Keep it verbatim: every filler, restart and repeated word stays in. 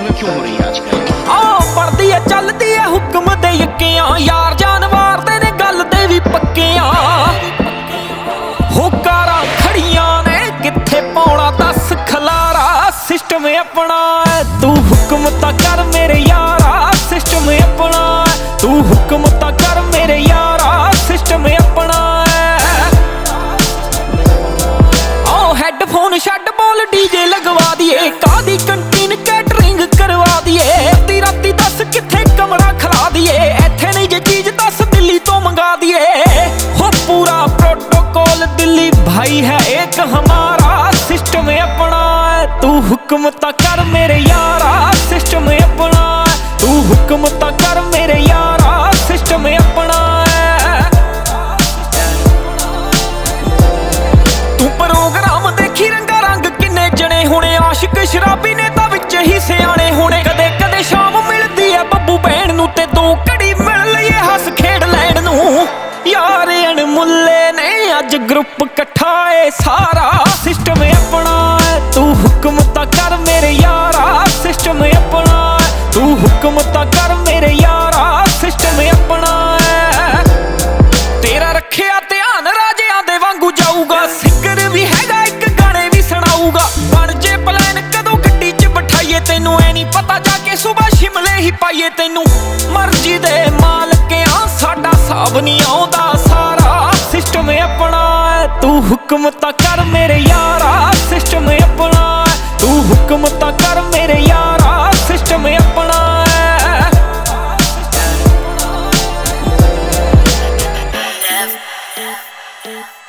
में क्यों हो रही है आजकल? आ पढ़दी है चलदी है हुक्म दे यक्कियां यार जान मारदे ने गल ते भी पक्कियां हो कारां खड़ियां ने कित्थे पाउणा दस खलारा सिस्टम अपना तू हुक्म ता कर मेरे यारा सिस्टम अपना तू हुक्म ता कर मेरे यारा सिस्टम अपना आओ हेडफोन छड्ड बोल डीजे लगवा दिए कादी कंटीन कैटरिंग करवा दिए अद्धी राती दस कित्थे कमरा खला दिए इत्थे नहीं जे चीज दस दिल्ली तो मंगा दिए हो पूरा प्रोटोकॉल दिल्ली भाई है एक हमारा सिस्टम अपना तू हुक्म ता कर मेरे यारा सिस्टम अपना तू हुक्म ता कर मेरे यारा सिस्टम अपना तू प्रोग्राम देखी रंगा रंग किन्ने जने होने आशिक शराबी ने तां विच ही सियाणे होने कदे कदे शाम मिलदी है बब्बू भैन नूं ते दो घड़ी मिल लईए हस खेड लैण नूं यार अणमुल्ले ने अज ग्रुप कट्ठा ए सारा सिस्टम अपना तू हुक्म ता कर मेरे यारा सिस्टम अपना तू हुक्म ता कर मेरे यारा सिस्टम अपना तेरा रखिया ध्यान राजियां दे वांगू जाऊगा सिंगर भी हैगा एक गाने भी सुनाऊगा बन जे प्लान कदों गड्डी च बिठाइए तेनू ऐ नहीं पता जाके सुबह शिमले ही पाइए तेनू मर्जी दे मालकियां साडा साब नहीं आउंदा सारा सिस्टम अपना तू हुक्म ता कर मेरे यारा सिस्टम अपना तू हुक्म ता कर मेरे यारा सिस्टम अपना F, F, F.